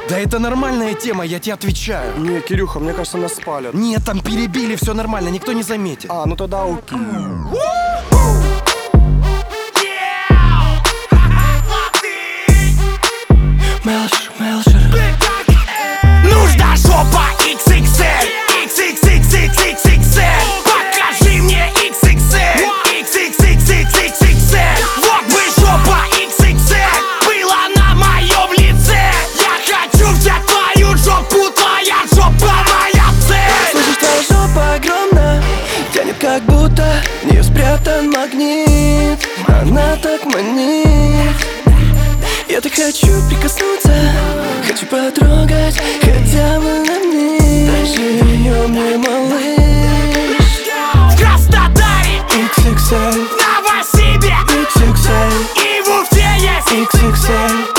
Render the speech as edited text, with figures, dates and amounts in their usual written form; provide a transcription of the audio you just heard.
Да это нормальная тема, я тебе отвечаю. Не, Кирюха, мне кажется, нас спалят. Нет, там перебили, все нормально, никто не заметит. А, ну тогда окей. Мелшер. Нужна жопа XXL, XXXXXXL. Покажи мне XXL, XXXXXXL. Вот бы жопа XXL была на моем лице. Я хочу взять твою жопу, твоя жопа моя цель. Слышишь, твоя жопа огромна, тянет как будто в нее спрятан магнит. Она так манит. Я так хочу прикоснуться, хочу потрогать хотя бы на миг. Дальше ее мне, малыш. В Краснодаре, XXL, в Новосибе XXL, и в Уфе есть XXL.